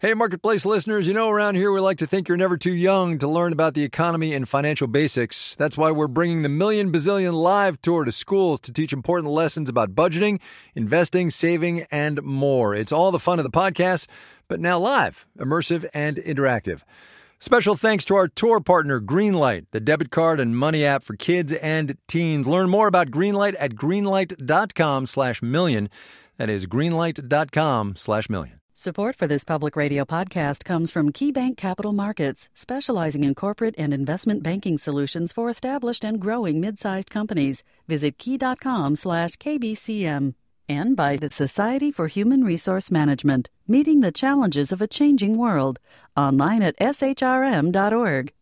Hey, Marketplace listeners, around here we like to think you're never too young to learn about the economy and financial basics. That's why we're bringing the Million Bazillion Live Tour to schools to teach important lessons about budgeting, investing, saving, and more. It's all the fun of the podcast, but now live, immersive, and interactive. Special thanks to our tour partner, Greenlight, the debit card and money app for kids and teens. Learn more about Greenlight at greenlight.com/million. That is greenlight.com/million. Support for this public radio podcast comes from KeyBank Capital Markets, specializing in corporate and investment banking solutions for established and growing mid-sized companies. Visit key.com/KBCM. And by the Society for Human Resource Management, meeting the challenges of a changing world. Online at shrm.org.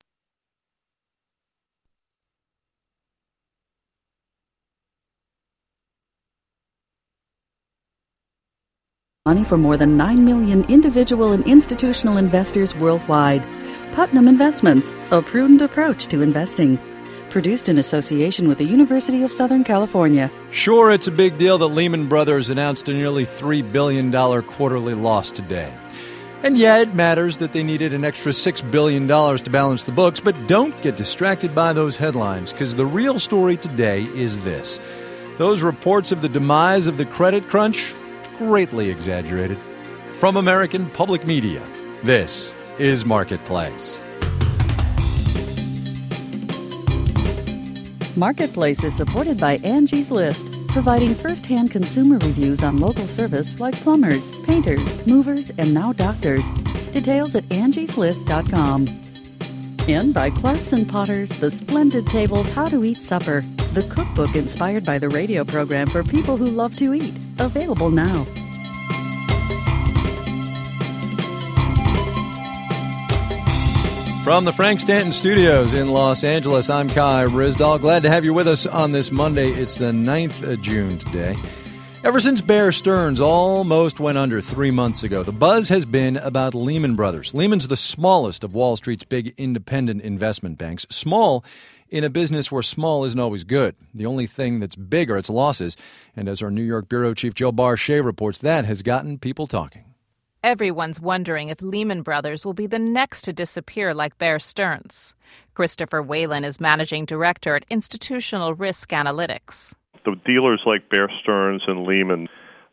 Money for more than 9 million individual and institutional investors worldwide. Putnam Investments, a prudent approach to investing. Produced in association with the University of Southern California. Sure, it's a big deal that Lehman Brothers announced a nearly $3 billion quarterly loss today. And yeah, it matters that they needed an extra $6 billion to balance the books, but don't get distracted by those headlines, because the real story today is this. Those reports of the demise of the credit crunch, greatly exaggerated. From American Public Media, this is Marketplace. Marketplace is supported by Angie's List, providing first-hand consumer reviews on local service like plumbers, painters, movers, and now doctors. Details at angieslist.com. And by Clark's & Potter's The Splendid Tables How to Eat Supper, the cookbook inspired by the radio program for people who love to eat. Available now. From the Frank Stanton Studios in Los Angeles, I'm Kai Ryssdal. Glad to have you with us on this Monday. It's the 9th of June today. Ever since Bear Stearns almost went under 3 months ago, the buzz has been about Lehman Brothers. Lehman's the smallest of Wall Street's big independent investment banks. Small in a business where small isn't always good. The only thing that's big are its losses. And as our New York bureau chief Joe Barchet reports, that has gotten people talking. Everyone's wondering if Lehman Brothers will be the next to disappear like Bear Stearns. Christopher Whalen is managing director at Institutional Risk Analytics. The dealers like Bear Stearns and Lehman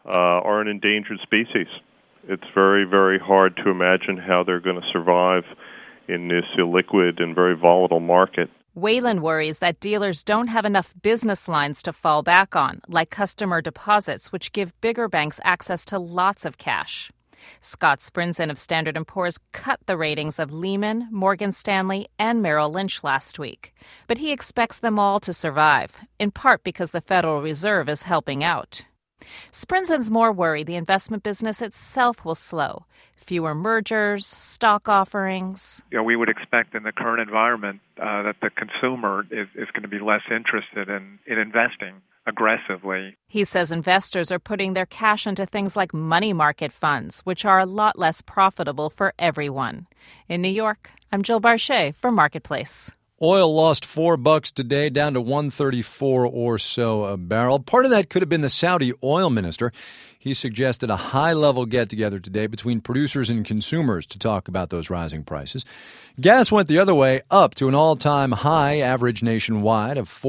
are an endangered species. It's very, very hard to imagine how they're going to survive in this illiquid and very volatile market. Whalen worries that dealers don't have enough business lines to fall back on, like customer deposits, which give bigger banks access to lots of cash. Scott Sprinzen of Standard & Poor's cut the ratings of Lehman, Morgan Stanley, and Merrill Lynch last week. But he expects them all to survive, in part because the Federal Reserve is helping out. Sprinzen's more worried the investment business itself will slow. Fewer mergers, stock offerings. We would expect in the current environment that the consumer is going to be less interested in investing aggressively. He says investors are putting their cash into things like money market funds, which are a lot less profitable for everyone. In New York, I'm Jill Barchet for Marketplace. Oil lost $4 today, down to $134 or so a barrel. Part of that could have been the Saudi oil minister. He suggested a high-level get-together today between producers and consumers to talk about those rising prices. Gas went the other way, up to an all-time high average nationwide of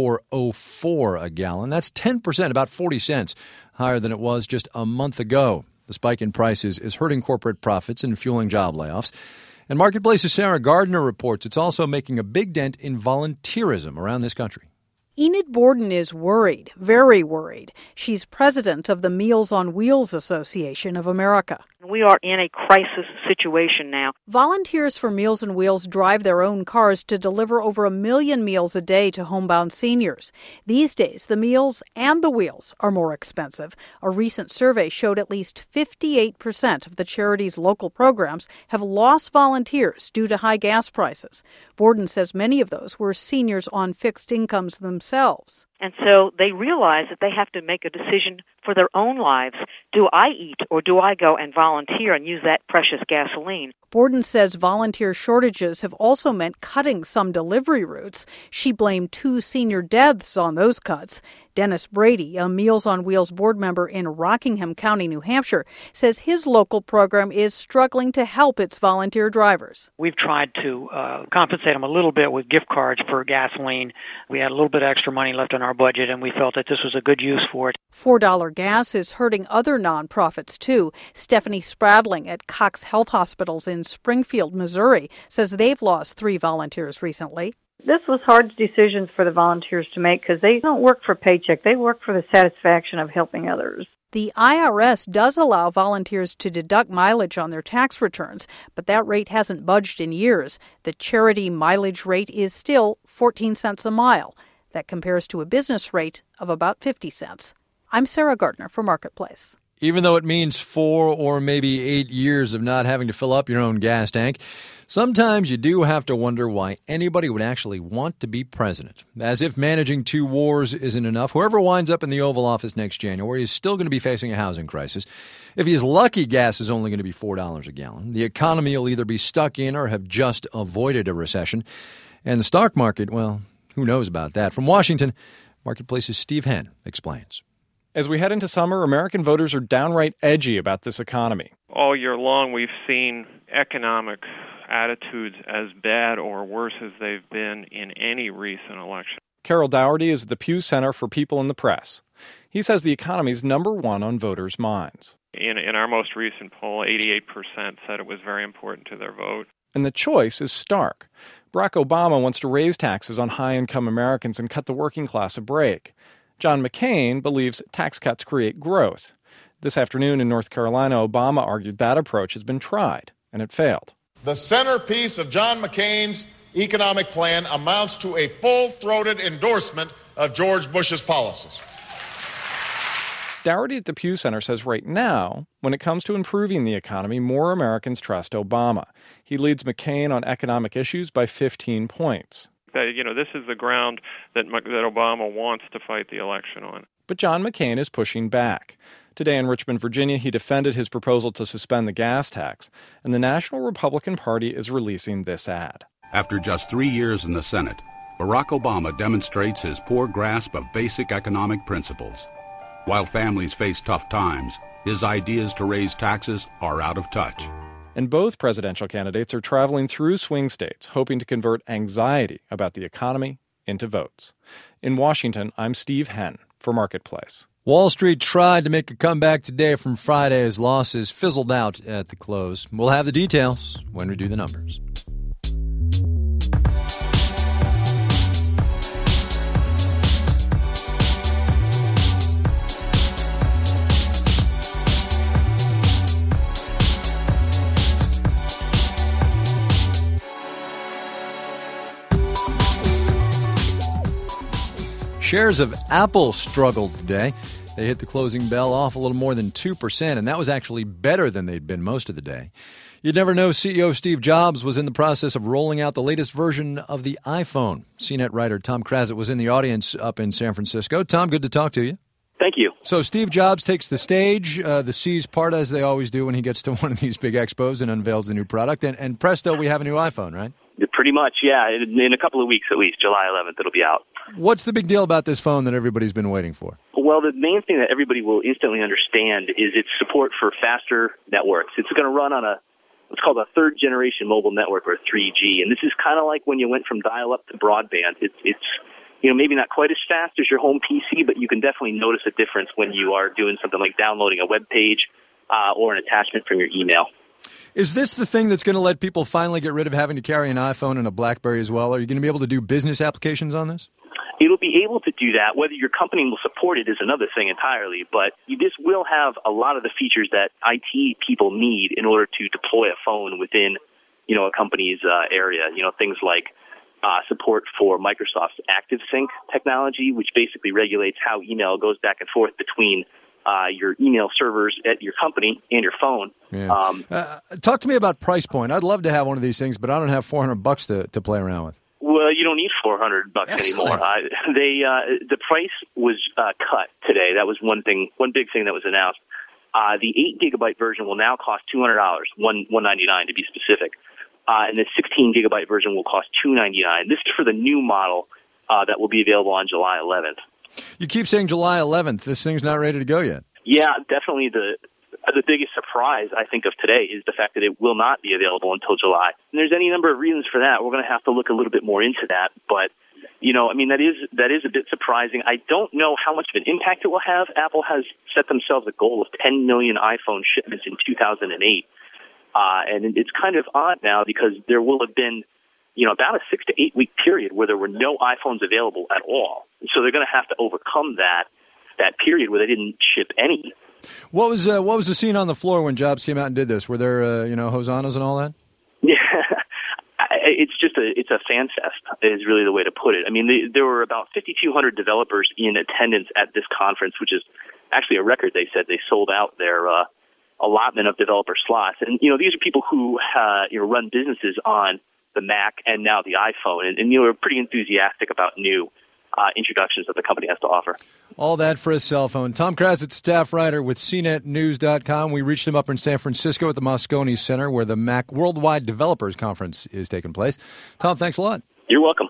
$4.04 a gallon. That's 10%, about 40 cents, higher than it was just a month ago. The spike in prices is hurting corporate profits and fueling job layoffs. And Marketplace's Sarah Gardner reports it's also making a big dent in volunteerism around this country. Enid Borden is worried, very worried. She's president of the Meals on Wheels Association of America. We are in a crisis situation now. Volunteers for Meals on Wheels drive their own cars to deliver over 1 million meals a day to homebound seniors. These days, the meals and the wheels are more expensive. A recent survey showed at least 58% of the charity's local programs have lost volunteers due to high gas prices. Borden says many of those were seniors on fixed incomes themselves. And so they realize that they have to make a decision for their own lives. Do I eat or do I go and volunteer and use that precious gasoline? Borden says volunteer shortages have also meant cutting some delivery routes. She blamed 2 senior deaths on those cuts. Dennis Brady, a Meals on Wheels board member in Rockingham County, New Hampshire, says his local program is struggling to help its volunteer drivers. We've tried to compensate them a little bit with gift cards for gasoline. We had a little bit of extra money left in our budget, and we felt that this was a good use for it. $4 gas is hurting other nonprofits, too. Stephanie Spradling at Cox Health Hospitals in Springfield, Missouri, says they've lost 3 volunteers recently. This was hard decisions for the volunteers to make because they don't work for a paycheck. They work for the satisfaction of helping others. The IRS does allow volunteers to deduct mileage on their tax returns, but that rate hasn't budged in years. The charity mileage rate is still 14 cents a mile. That compares to a business rate of about 50 cents. I'm Sarah Gardner for Marketplace. Even though it means 4 or maybe 8 years of not having to fill up your own gas tank, sometimes you do have to wonder why anybody would actually want to be president. As if managing 2 wars isn't enough, whoever winds up in the Oval Office next January is still going to be facing a housing crisis. If he's lucky, gas is only going to be $4 a gallon. The economy will either be stuck in or have just avoided a recession. And the stock market, well, who knows about that? From Washington, Marketplace's Steve Henn explains. As we head into summer, American voters are downright edgy about this economy. All year long, we've seen economic attitudes as bad or worse as they've been in any recent election. Carol Dougherty is at the Pew Center for People in the Press. He says the economy is number one on voters' minds. In our most recent poll, 88% said it was very important to their vote. And the choice is stark. Barack Obama wants to raise taxes on high-income Americans and cut the working class a break. John McCain believes tax cuts create growth. This afternoon in North Carolina, Obama argued that approach has been tried, and it failed. The centerpiece of John McCain's economic plan amounts to a full-throated endorsement of George Bush's policies. Dougherty at the Pew Center says right now, when it comes to improving the economy, more Americans trust Obama. He leads McCain on economic issues by 15 points. This is the ground that Obama wants to fight the election on. But John McCain is pushing back. Today in Richmond, Virginia, he defended his proposal to suspend the gas tax, and the National Republican Party is releasing this ad. After just 3 years in the Senate, Barack Obama demonstrates his poor grasp of basic economic principles. While families face tough times, his ideas to raise taxes are out of touch. And both presidential candidates are traveling through swing states, hoping to convert anxiety about the economy into votes. In Washington, I'm Steve Henn for Marketplace. Wall Street tried to make a comeback today from Friday's losses, fizzled out at the close. We'll have the details when we do the numbers. Shares of Apple struggled today. They hit the closing bell off a little more than 2%, and that was actually better than they'd been most of the day. You'd never know CEO Steve Jobs was in the process of rolling out the latest version of the iPhone. CNET writer Tom Krazit was in the audience up in San Francisco. Tom, good to talk to you. Thank you. So Steve Jobs takes the stage, the C's part, as they always do when he gets to one of these big expos and unveils the new product, and presto, we have a new iPhone, right? Pretty much, yeah. In a couple of weeks at least, July 11th, it'll be out. What's the big deal about this phone that everybody's been waiting for? Well, the main thing that everybody will instantly understand is its support for faster networks. It's going to run on what's called a third-generation mobile network, or 3G, and this is kind of like when you went from dial-up to broadband. It's maybe not quite as fast as your home PC, but you can definitely notice a difference when you are doing something like downloading a web page or an attachment from your email. Is this the thing that's going to let people finally get rid of having to carry an iPhone and a BlackBerry as well? Are you going to be able to do business applications on this? It'll be able to do that. Whether your company will support it is another thing entirely, but this will have a lot of the features that IT people need in order to deploy a phone within, a company's area. Things like support for Microsoft's ActiveSync technology, which basically regulates how email goes back and forth between your email servers at your company and your phone. Yeah. Talk to me about price point. I'd love to have one of these things, but I don't have $400 to play around with. Well, you don't need $400 anymore. The price was cut today. That was one big thing that was announced. The 8-gigabyte version will now cost $200, $199 to be specific, and the 16-gigabyte version will cost $299. This is for the new model that will be available on July 11th. You keep saying July 11th. This thing's not ready to go yet. Yeah, definitely the biggest surprise, I think, of today is the fact that it will not be available until July. And there's any number of reasons for that. We're going to have to look a little bit more into that. But, that is a bit surprising. I don't know how much of an impact it will have. Apple has set themselves a goal of 10 million iPhone shipments in 2008. And it's kind of odd now because there will have been, about a 6 to 8 week period where there were no iPhones available at all. So they're going to have to overcome that period where they didn't ship any. What was the scene on the floor when Jobs came out and did this? Were there hosannas and all that? Yeah, it's a fan fest is really the way to put it. I mean, there were about 5,200 developers in attendance at this conference, which is actually a record. They said they sold out their allotment of developer slots, and these are people who run businesses on the Mac and now the iPhone, and are pretty enthusiastic about new introductions that the company has to offer. All that for a cell phone. Tom Krasitz, staff writer with CNETnews.com. We reached him up in San Francisco at the Moscone Center where the Mac Worldwide Developers Conference is taking place. Tom, thanks a lot. You're welcome.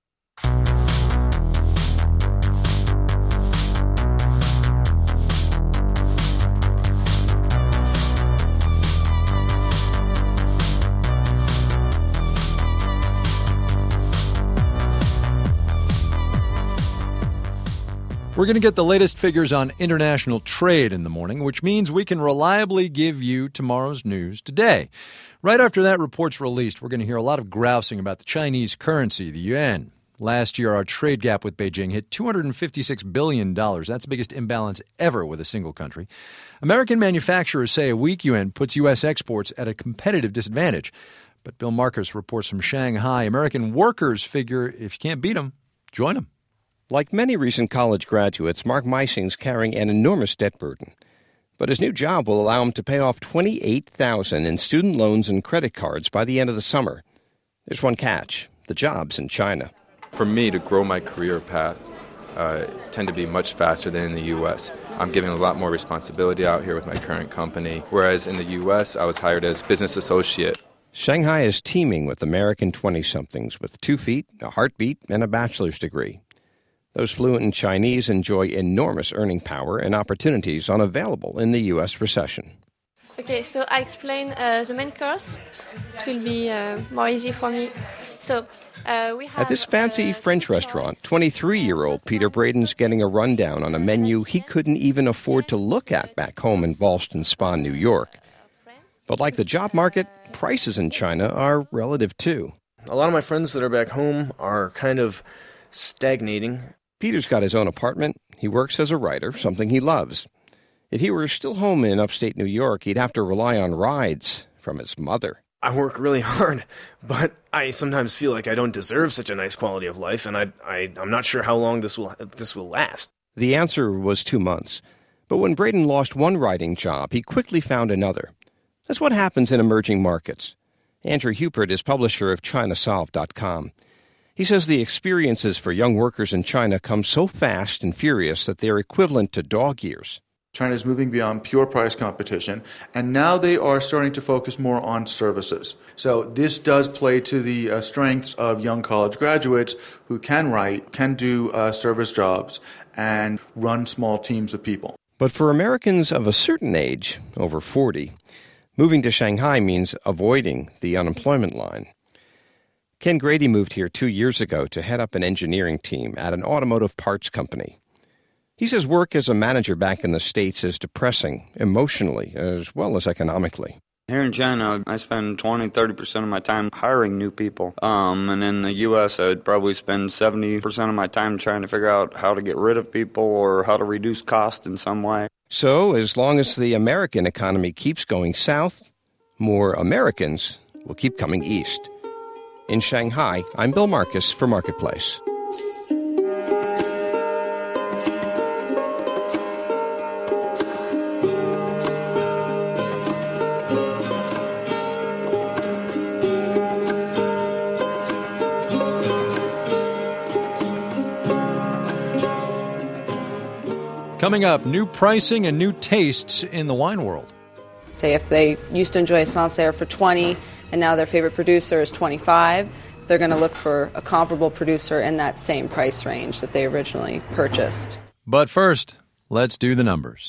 We're going to get the latest figures on international trade in the morning, which means we can reliably give you tomorrow's news today. Right after that report's released, we're going to hear a lot of grousing about the Chinese currency, the yuan. Last year, our trade gap with Beijing hit $256 billion. That's the biggest imbalance ever with a single country. American manufacturers say a weak yuan puts U.S. exports at a competitive disadvantage. But Bill Marcus reports from Shanghai. American workers figure if you can't beat them, join them. Like many recent college graduates, Mark Meising's carrying an enormous debt burden. But his new job will allow him to pay off $28,000 in student loans and credit cards by the end of the summer. There's one catch. The job's in China. For me to grow my career path tend to be much faster than in the U.S. I'm given a lot more responsibility out here with my current company, whereas in the U.S. I was hired as business associate. Shanghai is teeming with American 20-somethings with 2 feet, a heartbeat, and a bachelor's degree. Those fluent in Chinese enjoy enormous earning power and opportunities unavailable in the U.S. recession. Okay, so I explain the main course. It will be more easy for me. So we have, at this fancy French restaurant, 23-year-old Peter Braden's getting a rundown on a menu he couldn't even afford to look at back home in Ballston Spa, New York. But like the job market, prices in China are relative too. A lot of my friends that are back home are kind of stagnating. Peter's got his own apartment. He works as a writer, something he loves. If he were still home in upstate New York, he'd have to rely on rides from his mother. I work really hard, but I sometimes feel like I don't deserve such a nice quality of life, and I'm not sure how long this will last. The answer was 2 months. But when Braden lost one writing job, he quickly found another. That's what happens in emerging markets. Andrew Hupert is publisher of ChinaSolve.com. He says the experiences for young workers in China come so fast and furious that they're equivalent to dog years. China is moving beyond pure price competition, and now they are starting to focus more on services. So this does play to the strengths of young college graduates who can write, can do service jobs, and run small teams of people. But for Americans of a certain age, over 40, moving to Shanghai means avoiding the unemployment line. Ken Grady moved here 2 years ago to head up an engineering team at an automotive parts company. He says work as a manager back in the States is depressing, emotionally as well as economically. Here in China, I spend 20-30% of my time hiring new people. And in the U.S., I'd probably spend 70% of my time trying to figure out how to get rid of people or how to reduce cost in some way. So, as long as the American economy keeps going south, more Americans will keep coming east. In Shanghai, I'm Bill Marcus for Marketplace. Coming up, new pricing and new tastes in the wine world. Say if they used to enjoy a Sancerre for $20 and now their favorite producer is $25, they're going to look for a comparable producer in that same price range that they originally purchased. But first, let's do the numbers.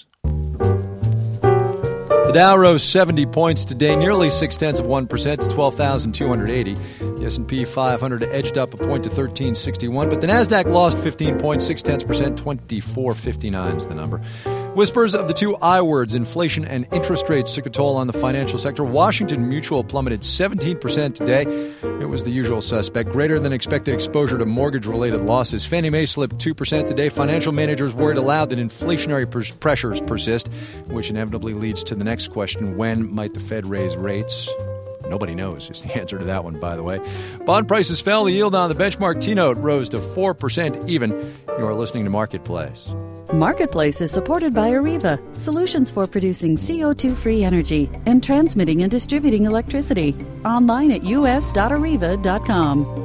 The Dow rose 70 points today, nearly 0.6% to 12,280. The S&P 500 edged up a point to 1361, but the Nasdaq lost 15 points, 0.6%, 2459 is the number. Whispers of the two I words, inflation and interest rates, took a toll on the financial sector. Washington Mutual plummeted 17% today. It was the usual suspect. Greater than expected exposure to mortgage-related losses. Fannie Mae slipped 2% today. Financial managers worried aloud that inflationary pressures persist, which inevitably leads to the next question: when might the Fed raise rates? Nobody knows is the answer to that one, by the way. Bond prices fell. The yield on the benchmark T-note rose to 4% even. You're listening to Marketplace. Marketplace is supported by Areva, solutions for producing CO2-free energy and transmitting and distributing electricity. Online at us.areva.com.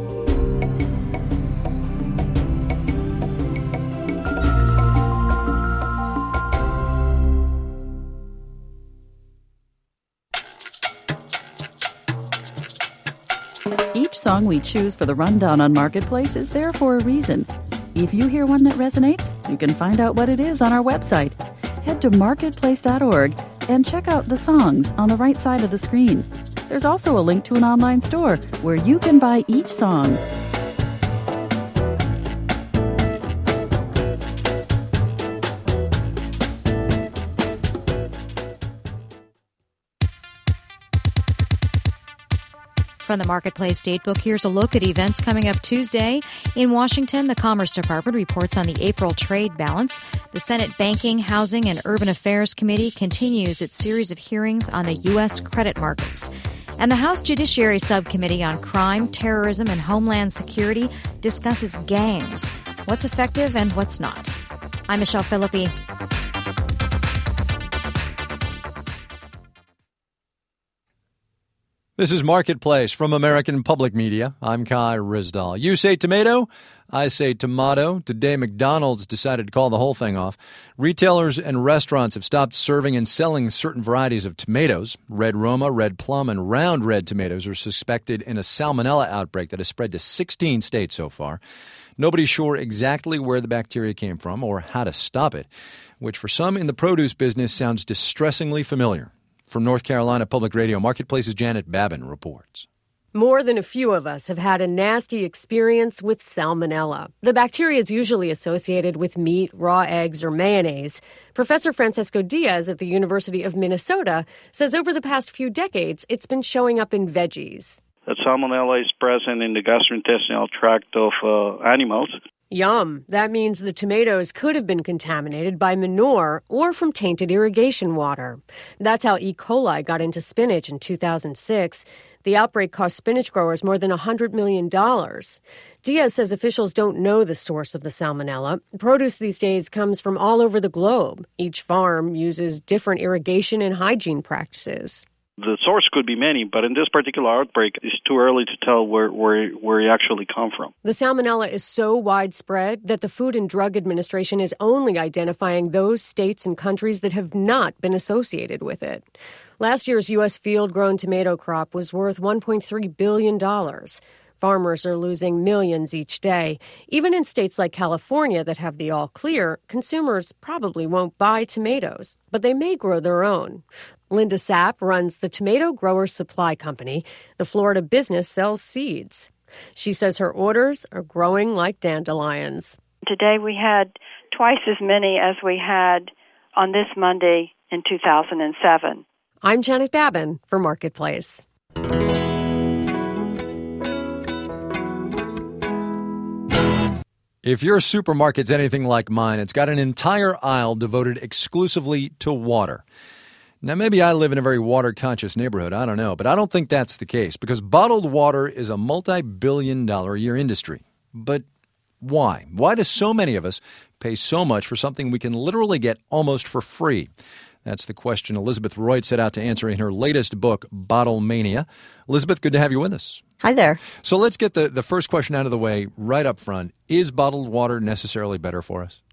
Each song we choose for the rundown on Marketplace is there for a reason. If you hear one that resonates, you can find out what it is on our website. Head to marketplace.org and check out the songs on the right side of the screen. There's also a link to an online store where you can buy each song. From the Marketplace Datebook, here's a look at events coming up Tuesday. In Washington, the Commerce Department reports on the April trade balance. The Senate Banking, Housing, and Urban Affairs Committee continues its series of hearings on the U.S. credit markets. And the House Judiciary Subcommittee on Crime, Terrorism, and Homeland Security discusses gangs, what's effective and what's not. I'm Michelle Philippi. This is Marketplace from American Public Media. I'm Kai Ryssdal. You say tomato, I say tomato. Today, McDonald's decided to call the whole thing off. Retailers and restaurants have stopped serving and selling certain varieties of tomatoes. Red Roma, red plum, and round red tomatoes are suspected in a salmonella outbreak that has spread to 16 states so far. Nobody's sure exactly where the bacteria came from or how to stop it, which for some in the produce business sounds distressingly familiar. From North Carolina Public Radio, Marketplace's Janet Babin reports. More than a few of us have had a nasty experience with salmonella. The bacteria is usually associated with meat, raw eggs, or mayonnaise. Professor Francesco Diaz at the University of Minnesota says over the past few decades, it's been showing up in veggies. That salmonella is present in the gastrointestinal tract of animals. Yum. That means the tomatoes could have been contaminated by manure or from tainted irrigation water. That's how E. coli got into spinach in 2006. The outbreak cost spinach growers more than $100 million. Diaz says officials don't know the source of the salmonella. Produce these days comes from all over the globe. Each farm uses different irrigation and hygiene practices. The source could be many, but in this particular outbreak, it's too early to tell where it actually come from. The salmonella is so widespread that the Food and Drug Administration is only identifying those states and countries that have not been associated with it. Last year's U.S. field-grown tomato crop was worth $1.3 billion. Farmers are losing millions each day. Even in states like California that have the all-clear, consumers probably won't buy tomatoes, but they may grow their own. Linda Sapp runs the Tomato Growers Supply Company. The Florida business sells seeds. She says her orders are growing like dandelions. Today we had twice as many as we had on this Monday in 2007. I'm Janet Babin for Marketplace. If your supermarket's anything like mine, it's got an entire aisle devoted exclusively to water. Now, maybe I live in a very water-conscious neighborhood, I don't know, but I don't think that's the case because bottled water is a multi-billion-dollar-a-year industry. But why? Why do so many of us pay so much for something we can literally get almost for free? That's the question Elizabeth Reut set out to answer in her latest book, Bottlemania. Elizabeth, good to have you with us. Hi there. So let's get the first question out of the way right up front. Is bottled water necessarily better for us?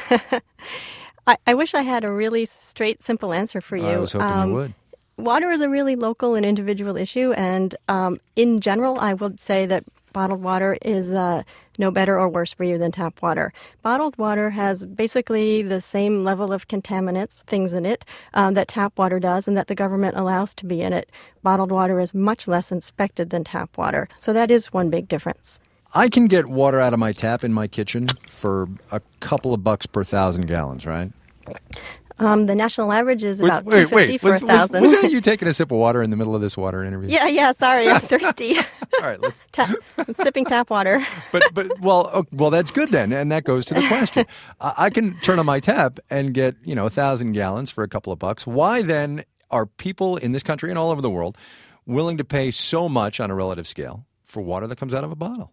I wish I had a really straight, simple answer for you. I was hoping you would. Water is a really local and individual issue, and in general, I would say that bottled water is no better or worse for you than tap water. Bottled water has basically the same level of contaminants, things in it, that tap water does and that the government allows to be in it. Bottled water is much less inspected than tap water. So that is one big difference. I can get water out of my tap in my kitchen for a couple of bucks per 1,000 gallons, right? The national average is about $2.50 for 1,000. Was that you taking a sip of water in the middle of this water interview? Yeah. Sorry, I'm thirsty. All right, I'm sipping tap water. Well, that's good then, and that goes to the question. I can turn on my tap and get 1,000 gallons for a couple of bucks. Why then are people in this country and all over the world willing to pay so much on a relative scale for water that comes out of a bottle?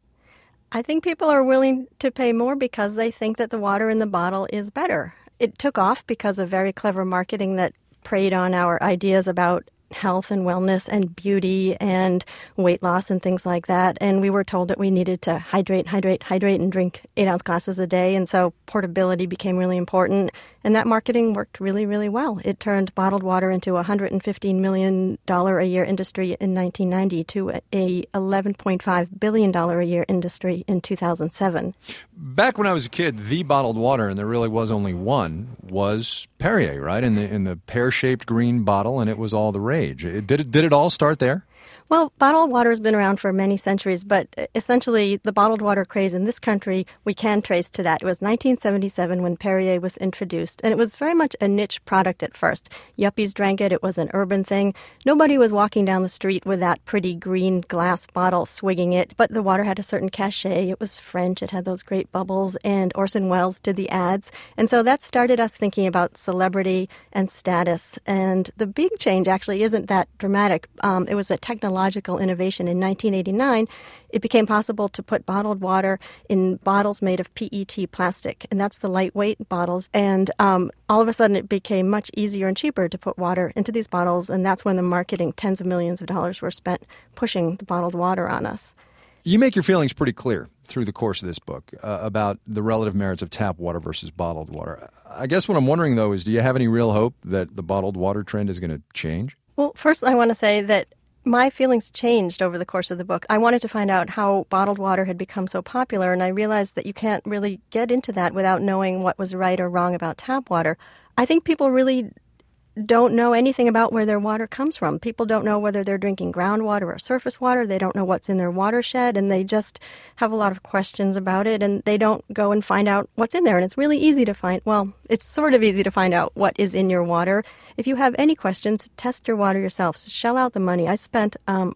I think people are willing to pay more because they think that the water in the bottle is better. It took off because of very clever marketing that preyed on our ideas about health and wellness and beauty and weight loss and things like that. And we were told that we needed to hydrate and drink 8-ounce glasses a day. And so portability became really important. And that marketing worked really, really well. It turned bottled water into a $115 million a year industry in 1990 to a $11.5 billion a year industry in 2007. Back when I was a kid, the bottled water, and there really was only one, was Perrier, right? In the pear-shaped green bottle, and it was all the rage. Did it all start there? Well, bottled water has been around for many centuries, but essentially the bottled water craze in this country we can trace to that. It was 1977 when Perrier was introduced, and it was very much a niche product at first. Yuppies drank it. It was an urban thing. Nobody was walking down the street with that pretty green glass bottle swigging it, but the water had a certain cachet. It was French. It had those great bubbles, and Orson Welles did the ads. And so that started us thinking about celebrity and status. And the big change actually isn't that dramatic. It was a technological innovation. In 1989, it became possible to put bottled water in bottles made of PET plastic, and that's the lightweight bottles. And all of a sudden, it became much easier and cheaper to put water into these bottles, and that's when the marketing, tens of millions of dollars were spent pushing the bottled water on us. You make your feelings pretty clear through the course of this book about the relative merits of tap water versus bottled water. I guess what I'm wondering, though, is do you have any real hope that the bottled water trend is going to change? Well, first, I want to say that my feelings changed over the course of the book. I wanted to find out how bottled water had become so popular, and I realized that you can't really get into that without knowing what was right or wrong about tap water. I think people really don't know anything about where their water comes from. People don't know whether they're drinking groundwater or surface water. They don't know what's in their watershed, and they just have a lot of questions about it, and they don't go and find out what's in there. And it's really easy to find, well, it's sort of easy to find out what is in your water. If you have any questions, test your water yourself. So shell out the money. I spent about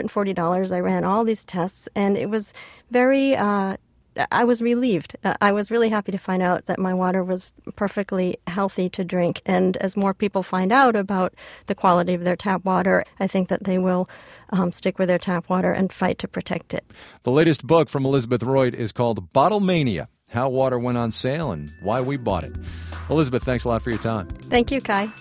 $140. I ran all these tests, and it was very I was relieved. I was really happy to find out that my water was perfectly healthy to drink. And as more people find out about the quality of their tap water, I think that they will stick with their tap water and fight to protect it. The latest book from Elizabeth Royd is called Bottle Mania: How Water Went on Sale and Why We Bought It. Elizabeth, thanks a lot for your time. Thank you, Kai.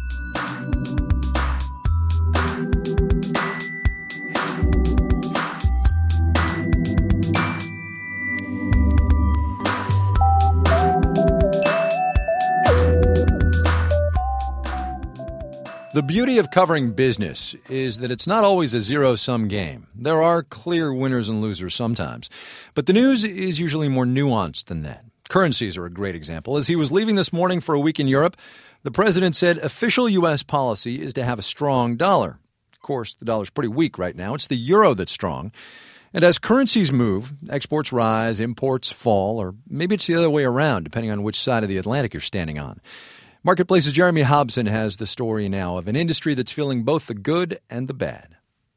The beauty of covering business is that it's not always a zero-sum game. There are clear winners and losers sometimes. But the news is usually more nuanced than that. Currencies are a great example. As he was leaving this morning for a week in Europe, the president said official U.S. policy is to have a strong dollar. Of course, the dollar's pretty weak right now. It's the euro that's strong. And as currencies move, exports rise, imports fall, or maybe it's the other way around, depending on which side of the Atlantic you're standing on. Marketplace's Jeremy Hobson has the story now of an industry that's feeling both the good and the bad.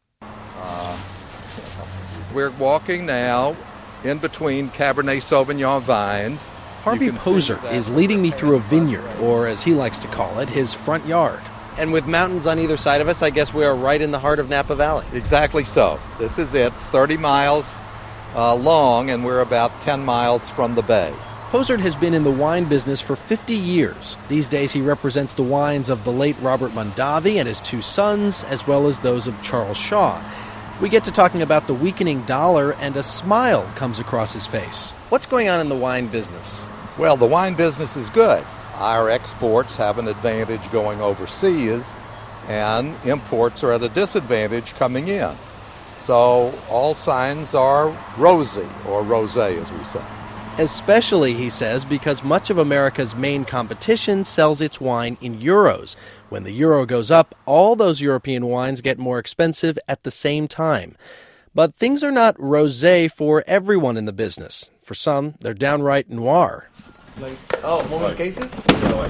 We're walking now in between Cabernet Sauvignon vines. Harvey Poser is leading me through a vineyard, or as he likes to call it, his front yard. And with mountains on either side of us, I guess we are right in the heart of Napa Valley. Exactly so. This is it. It's 30 miles long, and we're about 10 miles from the bay. Poser has been in the wine business for 50 years. These days he represents the wines of the late Robert Mondavi and his two sons, as well as those of Charles Shaw. We get to talking about the weakening dollar, and a smile comes across his face. What's going on in the wine business? Well, the wine business is good. Our exports have an advantage going overseas, and imports are at a disadvantage coming in. So all signs are rosy, or rosé as we say. Especially, he says, because much of America's main competition sells its wine in euros. When the euro goes up, all those European wines get more expensive at the same time. But things are not rosé for everyone in the business. For some, they're downright noir. Moment cases? Like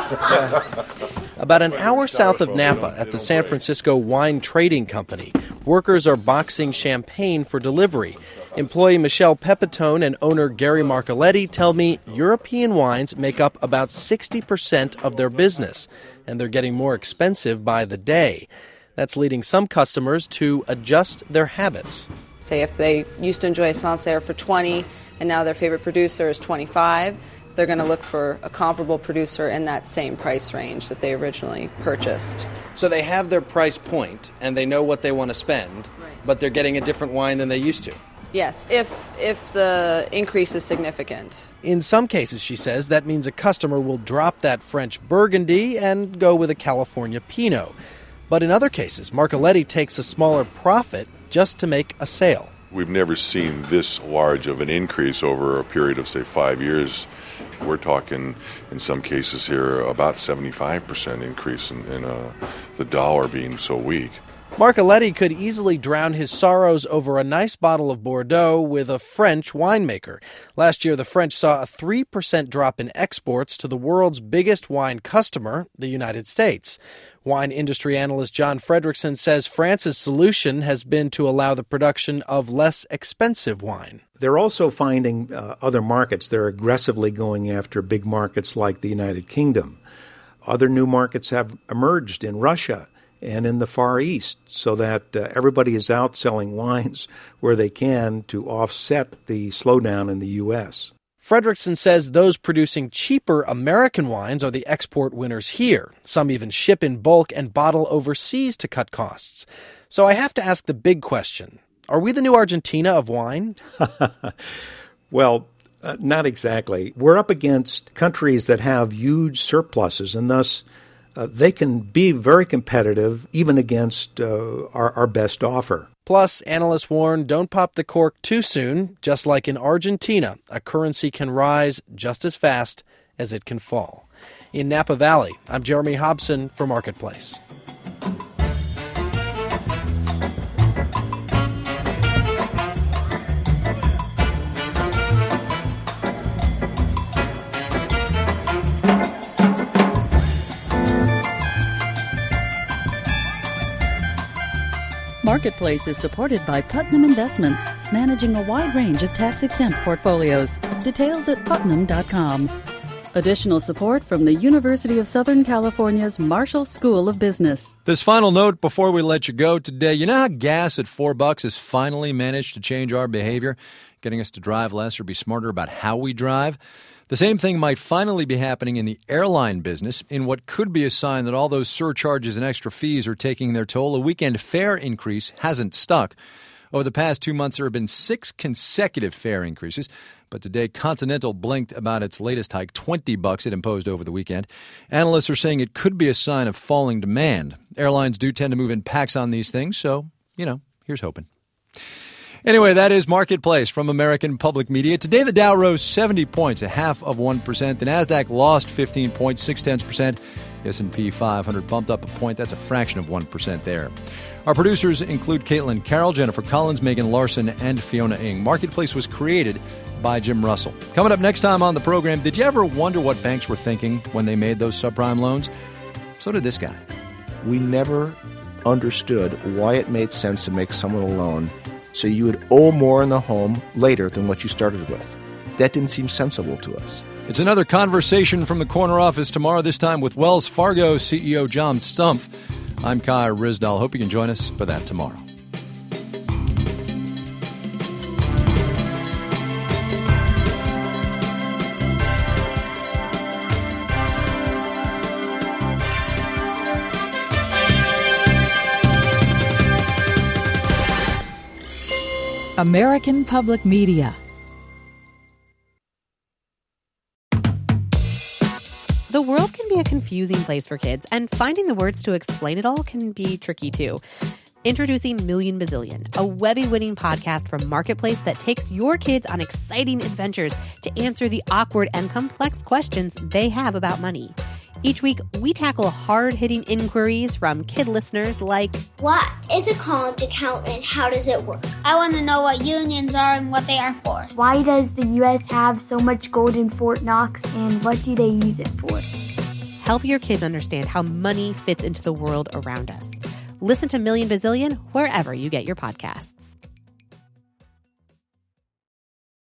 that. About an hour south of Napa at the San Francisco Wine Trading Company, workers are boxing champagne for delivery. Employee Michelle Pepitone and owner Gary Marcoletti tell me European wines make up about 60% of their business, and they're getting more expensive by the day. That's leading some customers to adjust their habits. Say if they used to enjoy Sancerre for $20 and now their favorite producer is $25, they're going to look for a comparable producer in that same price range that they originally purchased. So they have their price point and they know what they want to spend, but they're getting a different wine than they used to. Yes, if the increase is significant. In some cases, she says, that means a customer will drop that French Burgundy and go with a California Pinot. But in other cases, Marcoletti takes a smaller profit just to make a sale. We've never seen this large of an increase over a period of, say, 5 years. We're talking, in some cases here, about 75% increase in the dollar being so weak. Marcoletti could easily drown his sorrows over a nice bottle of Bordeaux with a French winemaker. Last year, the French saw a 3% drop in exports to the world's biggest wine customer, the United States. Wine industry analyst John Fredrickson says France's solution has been to allow the production of less expensive wine. They're also finding other markets. They're aggressively going after big markets like the United Kingdom. Other new markets have emerged in Russia and in the Far East, so that everybody is out selling wines where they can to offset the slowdown in the U.S. Fredrickson says those producing cheaper American wines are the export winners here. Some even ship in bulk and bottle overseas to cut costs. So I have to ask the big question. Are we the new Argentina of wine? Well, not exactly. We're up against countries that have huge surpluses, and thus they can be very competitive even against our best offer. Plus, analysts warn, don't pop the cork too soon. Just like in Argentina, a currency can rise just as fast as it can fall. In Napa Valley, I'm Jeremy Hobson for Marketplace. Marketplace is supported by Putnam Investments, managing a wide range of tax-exempt portfolios. Details at putnam.com. Additional support from the University of Southern California's Marshall School of Business. This final note before we let you go today. You know how gas at $4 has finally managed to change our behavior, getting us to drive less or be smarter about how we drive? The same thing might finally be happening in the airline business in what could be a sign that all those surcharges and extra fees are taking their toll. A weekend fare increase hasn't stuck. Over the past 2 months, there have been 6 consecutive fare increases. But today, Continental blinked about its latest hike, $20 it imposed over the weekend. Analysts are saying it could be a sign of falling demand. Airlines do tend to move in packs on these things, so, here's hoping. Anyway, that is Marketplace from American Public Media. Today, the Dow rose 70 points, 0.5%. The Nasdaq lost 15.6%. The S&P 500 bumped up a point. That's a fraction of 1% there. Our producers include Caitlin Carroll, Jennifer Collins, Megan Larson, and Fiona Ng. Marketplace was created by Jim Russell. Coming up next time on the program, did you ever wonder what banks were thinking when they made those subprime loans? So did this guy. We never understood why it made sense to make someone a loan so you would owe more in the home later than what you started with. That didn't seem sensible to us. It's another conversation from the corner office tomorrow, this time with Wells Fargo CEO John Stumpf. I'm Kai Ryssdal. Hope you can join us for that tomorrow. American Public Media. The world can be a confusing place for kids, and finding the words to explain it all can be tricky too. Introducing Million Bazillion, a Webby-winning podcast from Marketplace that takes your kids on exciting adventures to answer the awkward and complex questions they have about money. Each week, we tackle hard-hitting inquiries from kid listeners like, what is a college account and how does it work? I want to know what unions are and what they are for. Why does the U.S. have so much gold in Fort Knox and what do they use it for? Help your kids understand how money fits into the world around us. Listen to Million Bazillion wherever you get your podcasts.